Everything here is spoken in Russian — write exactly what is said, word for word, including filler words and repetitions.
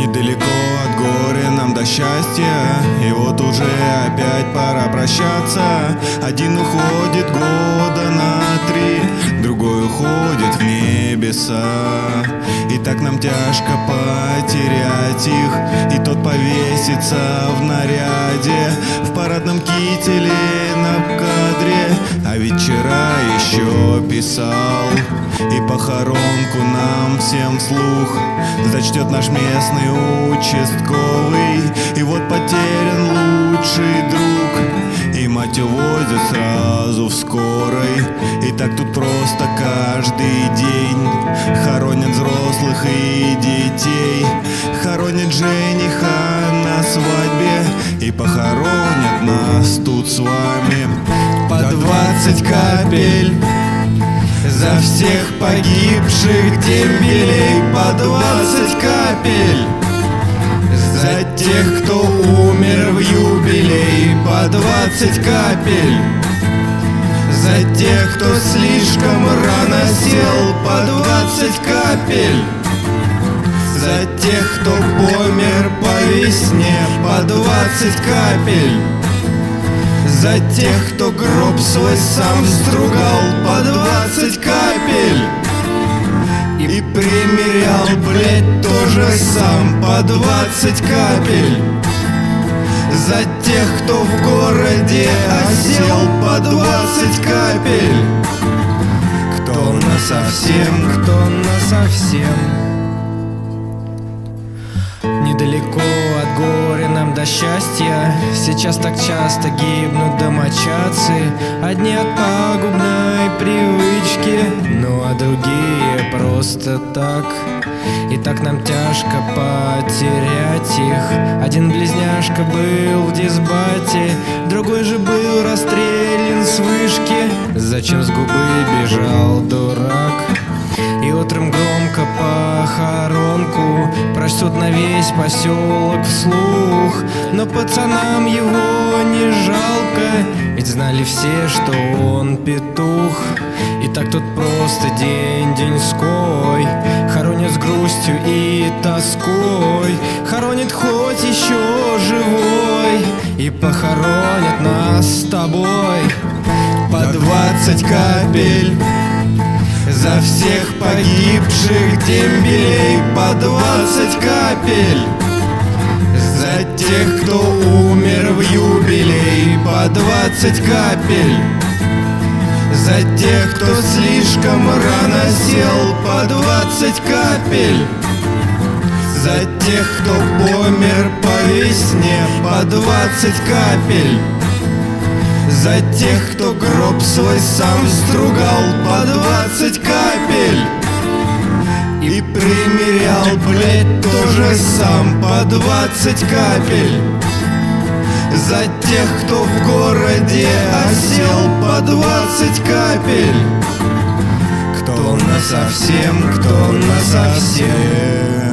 Недалеко от горя нам до счастья, и вот уже опять пора прощаться. Один уходит года на три, другой уходит в небеса. И так нам тяжко потерять их, и тот повесится в наряде, в парадном кителе на кадре. А ведь вчера еще писал и похоронку нам всем вслух зачтет наш местный участковый. И вот потерян лучший друг, и мать увозят сразу в скорой. И так тут просто каждый день хоронят взрослых и детей, хоронят жениха на свадьбе и похоронят нас тут с вами. По двадцать капель за всех погибших дембелей, по двадцать капель за тех, кто умер в юбилей, по двадцать капель за тех, кто слишком рано сел, по двадцать капель за тех, кто помер по весне, по двадцать капель за тех, кто гроб свой сам стругал, по двадцать капель и примерял, блять, тоже сам, по двадцать капель за тех, кто в городе осел, по двадцать капель. Кто насовсем, кто насовсем. Недалеко от горя нам до счастья, сейчас так часто гибнут домочадцы. Одни от пагубной привычки, ну а другие просто так. И так нам тяжко потерять их. Один близняшка был в дисбате, другой же был расстрелян с вышки. Зачем с губы бежал дурак? И утром громко похоронку прочтут на весь поселок вслух. Но пацанам его не жалко, ведь знали все, что он петух. И так тут просто день-деньской хоронят с грустью и тоской, хоронят хоть еще живой, и похоронят нас с тобой. По двадцать капель за всех погибших дембелей, по двадцать капель за тех, кто умер в юбилей, по двадцать капель за тех, кто слишком рано сел, по двадцать капель за тех, кто помер по весне, по двадцать капель за тех, кто гроб свой сам стругал, по двадцать капель и примерял, блять, тоже сам, по двадцать капель за тех, кто в городе осел, по двадцать капель. Кто насовсем, кто насовсем.